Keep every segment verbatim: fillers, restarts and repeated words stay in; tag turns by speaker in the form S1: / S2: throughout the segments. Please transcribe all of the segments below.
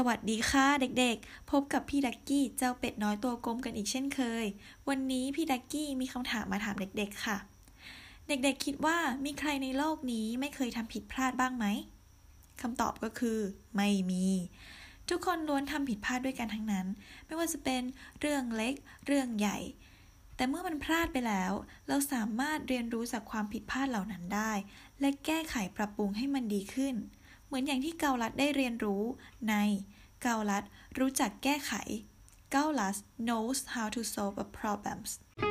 S1: วัสดีค่ะเด็กๆพบกับพี่ดักกี้เจ้าเป็ดน้อยตัวกลมกันอีกเช่นเคยวันนี้พี่ดักกี้มีคำถามมาถามเด็กๆค่ะเด็กๆคิดว่ามีใครในโลกนี้ไม่เคยทำผิดพลาดบ้างไหมคำตอบก็คือไม่มีทุกคนล้วนทำผิดพลาดด้วยกันทั้งนั้นไม่ว่าจะเป็นเรื่องเล็กเรื่องใหญ่แต่เมื่อมันพลาดไปแล้วเราสามารถเรียนรู้จากความผิดพลาดเหล่านั้นได้และแก้ไขปรับปรุงให้มันดีขึ้นเหมือนอย่างที่เกาลัดได้เรียนรู้ในเกาลัดรู้จักแก้ไขเกาลัด knows how to solve a problems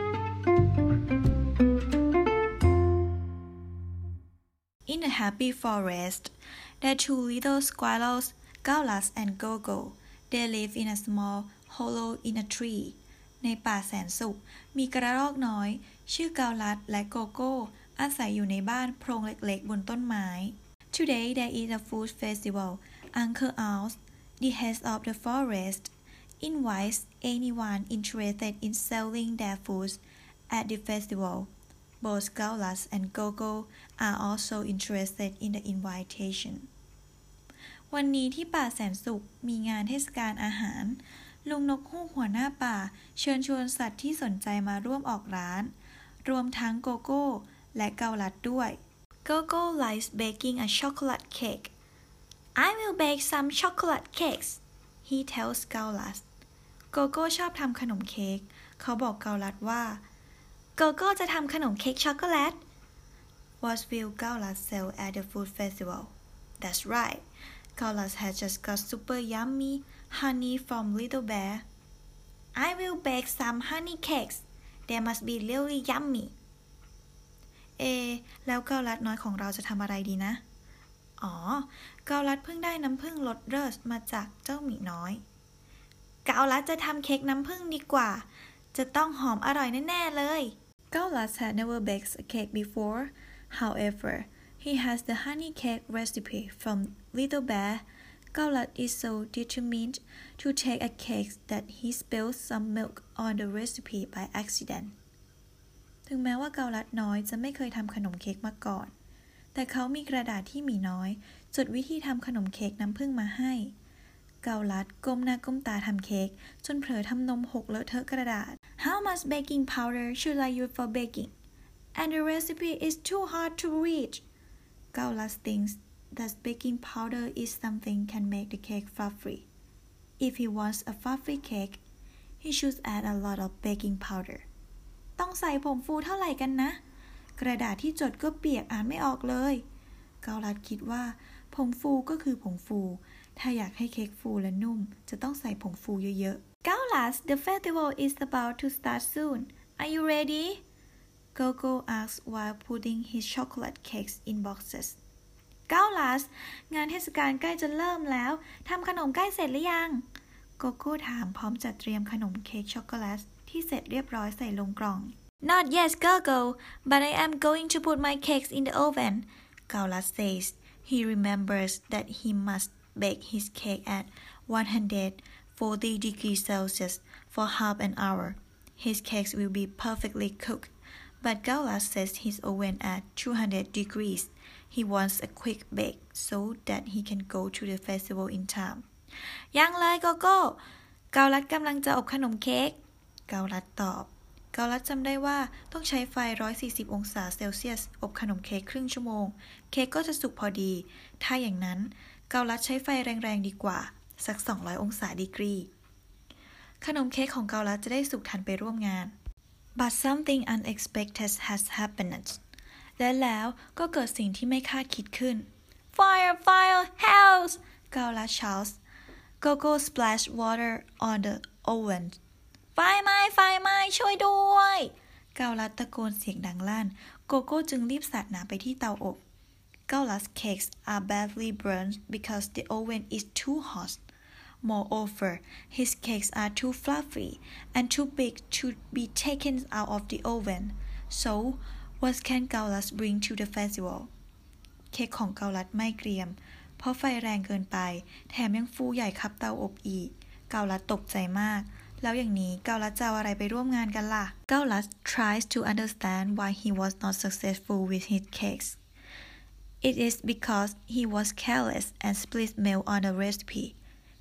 S1: In a happy forest there are two little squirrels Gaulas and Gogo they live in a small hollow in a tree ในป่าแสนสุขมีกระรอกน้อยชื่อเกาลัดและโกโก้อาศัยอยู่ในบ้านโพรงเล็กๆบนต้นไม้ Today there is a food festival Uncle Owls the head of the forest invites anyone interested in selling their foods at the festival Both Gaulas and Gogo are also interested in the invitation วันนี้ที่ป่าแสนสุขมีงานเทศกาลอาหารลุงนกฮูกหัวหน้าป่าเชิญชวนสัตว์ที่สนใจมาร่วมออกร้านรวมทั้งโกโก้และเกาลัดด้วย Gogo likes baking a chocolate cake I will bake some chocolate cakes he tells Gaulas โกโก้ชอบทำขนมเค้กเขาบอกเกาลัดว่าโกโก้จะทำขนมเค้กช็อกโกแลต What will Gaulas sell at the food festival? That's right. Gaulas has just got super yummy honey from Little Bear. I will bake some honey cakes. They must be really yummy. เอแล้วเกาลัดน้อยของเราจะทำอะไรดีนะอ๋อเกาลัดเพิ่งได้น้ำผึ้งรสเลิศมาจากเจ้าหมีน้อยเกาลัดจะทำเค้กน้ำผึ้งดีกว่าจะต้องหอมอร่อยแน่ๆเลย Gaulas had never baked a cake before. However, he has the honey cake recipe from Little Bear. Gaulas is so determined to take a cake that he spilled some milk on the recipe by accident. ถึงแม้ว่าเกาลัดน้อยจะไม่เคยทำขนมเค้กมาก่อนแต่เขามีกระดาษที่หมีน้อยจดวิธีทำขนมเค้กน้ำผึ้งมาให้เกาลัดก้มหน้าก้มตาทำเค้กจนเผลอทำนมหกเลอะเทอะกระดาษ How much baking powder should I use for baking? And the recipe is too hard to read. Gaulas thinks that baking powder is something can make the cake fluffy. If he wants a fluffy cake, he should add a lot of baking powder. ต้องใส่ผงฟูเท่าไหร่กันนะกระดาษที่จดก็เปียกอ่านไม่ออกเลยเกาลัดคิดว่าผงฟูก็คือผงฟูถ้าอยากให้เค้กฟูและนุ่มจะต้องใส่ผงฟูเยอะๆ Gaulas, the festival is about to start soon. Are you ready? Gogo asks while putting his chocolate cakes in boxes. Gaulas, งานเทศกาลใกล้จะเริ่มแล้วทำขนมใกล้เสร็จหรือยังโกโก้ถามพร้อมจัดเตรียมขนมเค้กช็อกโกแลตที่เสร็จเรียบร้อยใส่ลงกล่อง Not yet, Gogo, but I am going to put my cakes in the oven. Gaulas says he remembers that he must bake his cake at one hundred forty degrees Celsius for half an hour. His cakes will be perfectly cooked, but Gaulas sets his oven at two hundred degrees. He wants a quick bake so that he can go to the festival in time. ยังเลยโกโก้เกาลัดกำลังจะอบขนมเค้กเกาลัดตอบเกาลัดจำได้ว่าต้องใช้ไฟหนึ่งร้อยสี่สิบองศาเซลเซียสอบขนมเค้กครึ่งชั่วโมงเค้กก็จะสุกพอดีถ้าอย่างนั้นเกาลัดใช้ไฟแรงๆดีกว่าสักสองร้อยองศาดีกรีขนมเค้กของเกาลัดจะได้สุกทันไปร่วมงาน But something unexpected has happened และแล้วก็เกิดสิ่งที่ไม่คาดคิดขึ้น Fire! Fire! Help! เกาลัด shouts Gogo splashed water on the oven ไฟไหม้ไฟไหม้ช่วยด้วยเกาลัดตะโกนเสียงดังลั่นโกโก้จึงรีบสาดน้ำไปที่เตาอบ Gaulas' cakes are badly burned because the oven is too hot. Moreover, his cakes are too fluffy and too big to be taken out of the oven. So, what can Gaulas bring to the festival? เค้กของเกาลัดไม่เกรียมเพราะไฟแรงเกินไปแถมยังฟูใหญ่คับเตาอบอีกเกาลัดตกใจมากแล้วอย่างนี้เกาลัดจะเอาอะไรไปร่วมงานกันล่ะ Gaulas tries to understand why he was not successful with his cakes.It is because he was careless and spilled milk on the recipe.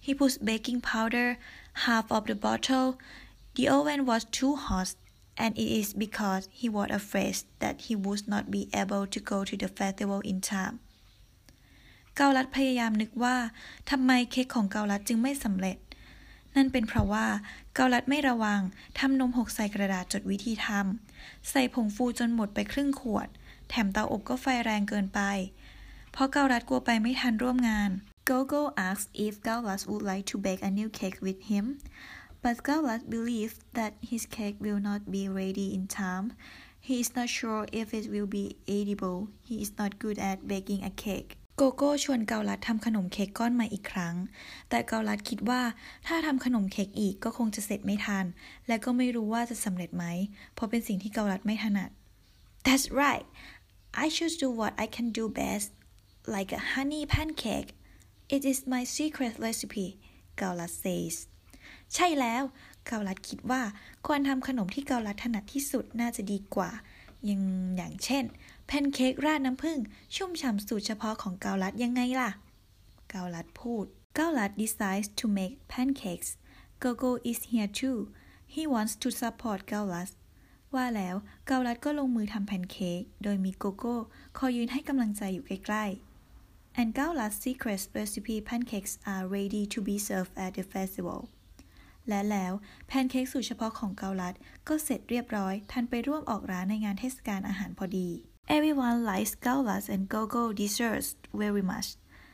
S1: He puts baking powder half of the bottle. The oven was too hot, and it is because he was afraid that he would not be able to go to the festival in time. เกาลัดพยายามนึกว่าทำไมเค้กของเกาลัดจึงไม่สำเร็จนั่นเป็นเพราะว่าเกาลัดไม่ระวังทำนมหกใส่กระดาษจดวิธีทำใส่ผงฟูจนหมดไปครึ่งขวดแถมเตาอบก็ไฟแรงเกินไปเพราะเกาลัดกลัวไปไม่ทันร่วมงาน Gogo asks if Gaulas would like to bake a new cake with him but Gaulas believes that his cake will not be ready in time. He is not sure if it will be edible. He is not good at baking a cake.โกโก้ชวนเกาลัดทำขนมเค้กก้อนใหม่อีกครั้งแต่เกาลัดคิดว่าถ้าทำขนมเค้กอีกก็คงจะเสร็จไม่ทันและก็ไม่รู้ว่าจะสำเร็จไหมเพราะเป็นสิ่งที่เกาลัดไม่ถนัด That's right. I should do what I can do best, like a honey pancake. It is my secret recipe, เกาลัด says. ใช่แล้วเกาลัดคิดว่าควรทำขนมที่เกาลัดถนัดที่สุดน่าจะดีกว่ายังอย่างเช่นแพนเค้กราดน้ำผึ้งชุ่มฉ่ำสูตรเฉพาะของเกาลัดยังไงล่ะเกาลัดพูดเกาลัด decides to make pancakes. Gogo is here too. He wants to support เกาลัดว่าแล้วเกาลัดก็ลงมือทำแพนเค้กโดยมีโกโก้คอยยืนให้กำลังใจอยู่ใกล้ๆ And Gaulad's secret recipe pancakes are ready to be served at the festival.และแล้วแพนเค้กสูตรเฉพาะของเกาลัดก็เสร็จเรียบร้อยทันไปร่วมออกร้านในงานเทศกาลอาหารพอดี Everyone likes Gaulas and Gogo desserts very much.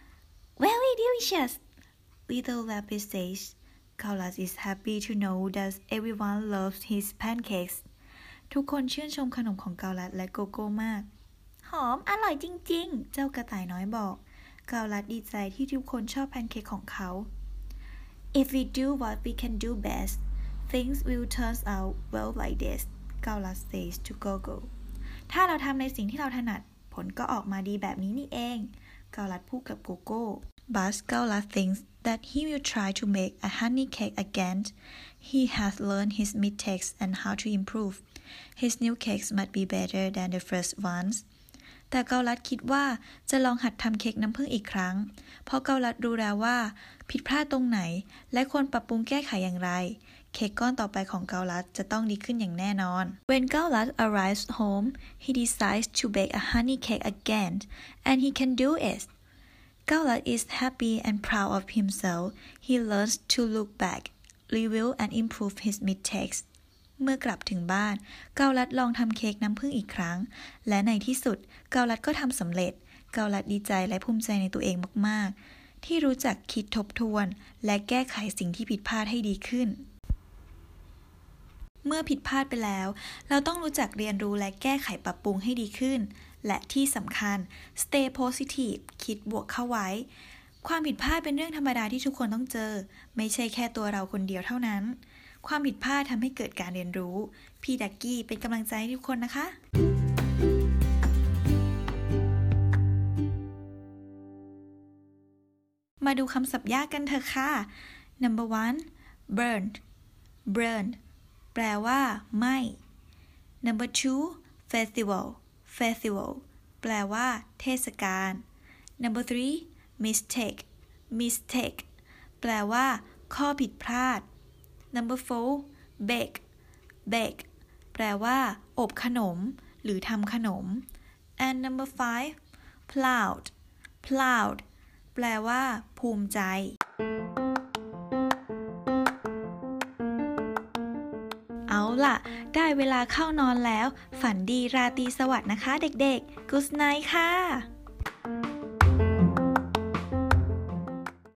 S1: Very delicious, Little Rabbit says. Gaulas is happy to know that everyone loves his pancakes. ทุกคนชื่นชมขนมของเกาลัดและโกโก้มากหอมอร่อยจริงๆเจ้ากระต่ายน้อยบอกเกาลัดดีใจที่ทุกคนชอบแพนเค้กของเขา If we do what we can do best, things will turn out well like this, Gaulas says to Gogo. ถ้าเราทำในสิ่งที่เราถนัดผลก็ออกมาดีแบบนี้นี่เองเกาลัดพูดกับโกโก้ But Gaulas thinks that he will try to make a honey cake again. He has learned his mistakes and how to improve. His new cakes might be better than the first ones.แต่เกาลัดคิดว่าจะลองหัดทำเค้กน้ำผึ้งอีกครั้งเพราะเกาลัดรู้แล้วว่าผิดพลาดตรงไหนและควรปรับปรุงแก้ไขอย่างไรเค้กก้อนต่อไปของเกาลัดจะต้องดีขึ้นอย่างแน่นอน When Gaulas arrives home, he decides to bake a honey cake again, and he can do it. Gaulas is happy and proud of himself. He learns to look back, review, and improve his mistakes.เมื่อกลับถึงบ้านเกาลัดลองทำเค้กน้ำผึ้งอีกครั้งและในที่สุดเกาลัดก็ทำสำเร็จเกาลัดดีใจและภูมิใจในตัวเองมากๆที่รู้จักคิดทบทวนและแก้ไขสิ่งที่ผิดพลาดให้ดีขึ้นเมื่อผิดพลาดไปแล้วเราต้องรู้จักเรียนรู้และแก้ไขปรับปรุงให้ดีขึ้นและที่สำคัญ stay positive คิดบวกเข้าไว้ความผิดพลาดเป็นเรื่องธรรมดาที่ทุกคนต้องเจอไม่ใช่แค่ตัวเราคนเดียวเท่านั้นความผิดพลาดทำให้เกิดการเรียนรู้พี่ดักกี้เป็นกำลังใจให้ทุกคนนะคะมาดูคำศัพท์ยากกันเถอะค่ะ Number one burned burned แปลว่าไหม้ Number two festival festival แปลว่าเทศกาล Number three mistake mistake แปลว่าข้อผิดพลาดNumber four bake bake แปลว่าอบขนมหรือทำขนม and number five proud proud แปลว่าภูมิใจเอาล่ะได้เวลาเข้านอนแล้วฝันดีราตรีสวัสดิ์นะคะเด็กๆ Good night ค่ะ